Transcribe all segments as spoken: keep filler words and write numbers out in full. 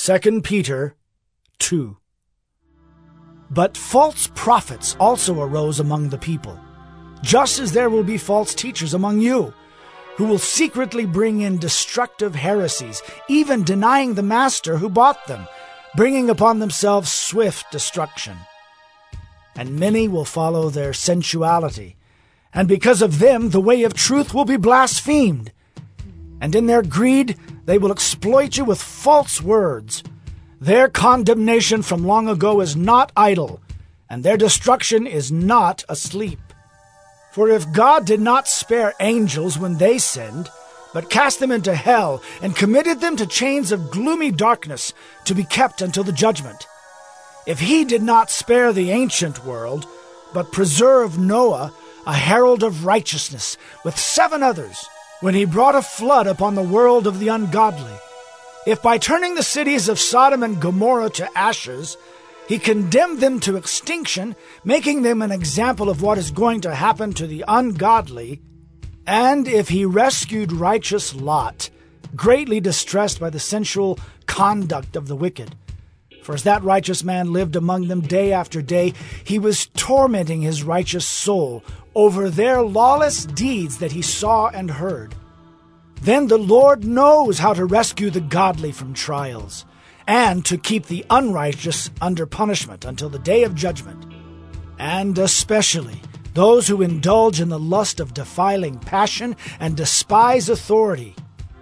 Second Peter two. But false prophets also arose among the people, just as there will be false teachers among you, who will secretly bring in destructive heresies, even denying the master who bought them, bringing upon themselves swift destruction. And many will follow their sensuality, and because of them the way of truth will be blasphemed. And in their greed they will exploit you with false words. Their condemnation from long ago is not idle, and their destruction is not asleep. For if God did not spare angels when they sinned, but cast them into hell and committed them to chains of gloomy darkness to be kept until the judgment, if he did not spare the ancient world, but preserved Noah, a herald of righteousness, with seven others, when he brought a flood upon the world of the ungodly, if by turning the cities of Sodom and Gomorrah to ashes, he condemned them to extinction, making them an example of what is going to happen to the ungodly, and if he rescued righteous Lot, greatly distressed by the sensual conduct of the wicked, for as that righteous man lived among them day after day, he was tormenting his righteous soul over their lawless deeds that he saw and heard. Then the Lord knows how to rescue the godly from trials, and to keep the unrighteous under punishment until the day of judgment, and especially those who indulge in the lust of defiling passion and despise authority.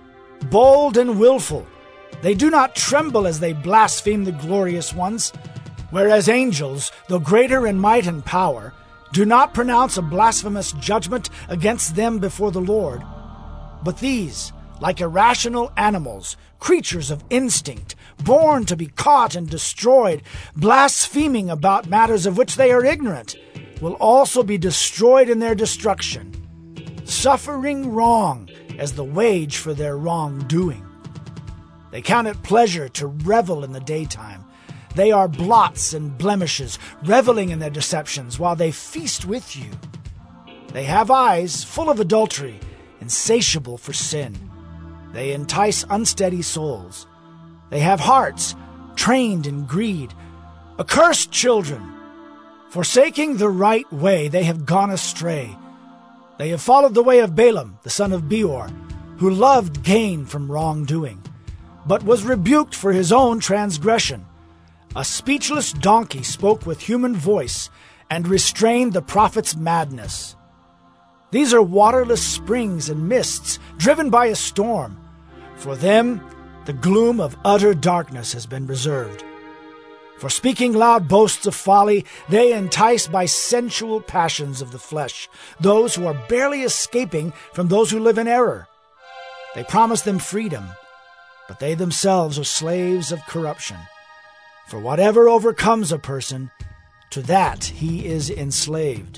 Bold and willful, they do not tremble as they blaspheme the glorious ones, whereas angels, though greater in might and power, do not pronounce a blasphemous judgment against them before the Lord. But these, like irrational animals, creatures of instinct, born to be caught and destroyed, blaspheming about matters of which they are ignorant, will also be destroyed in their destruction, suffering wrong as the wage for their wrongdoing. They count it pleasure to revel in the daytime. They are blots and blemishes, reveling in their deceptions while they feast with you. They have eyes full of adultery, insatiable for sin. They entice unsteady souls. They have hearts trained in greed. Accursed children! Forsaking the right way, they have gone astray. They have followed the way of Balaam, the son of Beor, who loved gain from wrongdoing, but was rebuked for his own transgression. A speechless donkey spoke with human voice and restrained the prophet's madness. These are waterless springs and mists driven by a storm. For them, the gloom of utter darkness has been reserved. For speaking loud boasts of folly, they entice by sensual passions of the flesh those who are barely escaping from those who live in error. They promise them freedom, but they themselves are slaves of corruption. For whatever overcomes a person, to that he is enslaved.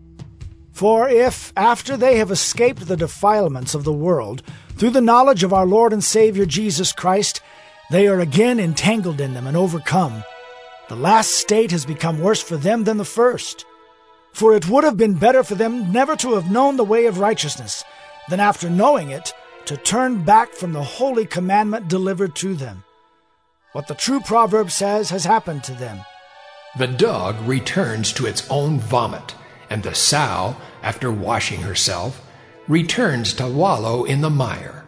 For if, after they have escaped the defilements of the world, through the knowledge of our Lord and Savior Jesus Christ, they are again entangled in them and overcome, the last state has become worse for them than the first. For it would have been better for them never to have known the way of righteousness, than after knowing it, to turn back from the holy commandment delivered to them. What the true proverb says has happened to them. The dog returns to its own vomit, and the sow, after washing herself, returns to wallow in the mire.